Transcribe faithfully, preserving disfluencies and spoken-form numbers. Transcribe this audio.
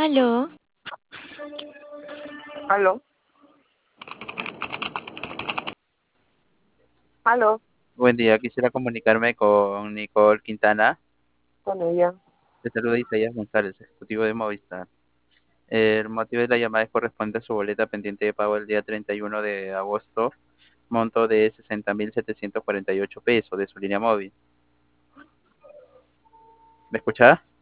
Aló, Aló, aló, Buen día, quisiera comunicarme con Nicole Quintana. con ella. Te saluda Isaías González, ejecutivo de Movistar. El motivo de la llamada es corresponde a su boleta pendiente de pago el día treinta y uno de agosto, monto de sesenta mil setecientos cuarenta y ocho pesos de su línea móvil. ¿Me escuchás?